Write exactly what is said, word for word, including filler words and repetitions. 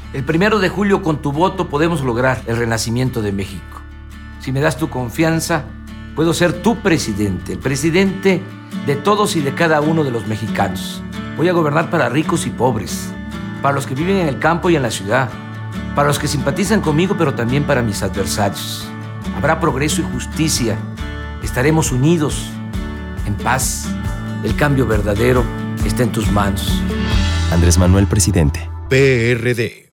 El primero de julio, con tu voto, podemos lograr el renacimiento de México. Si me das tu confianza, puedo ser tu presidente, el presidente de todos y de cada uno de los mexicanos. Voy a gobernar para ricos y pobres, para los que viven en el campo y en la ciudad, para los que simpatizan conmigo, pero también para mis adversarios. Habrá progreso y justicia. Estaremos unidos, en paz. El cambio verdadero está en tus manos. Andrés Manuel, presidente. P R D.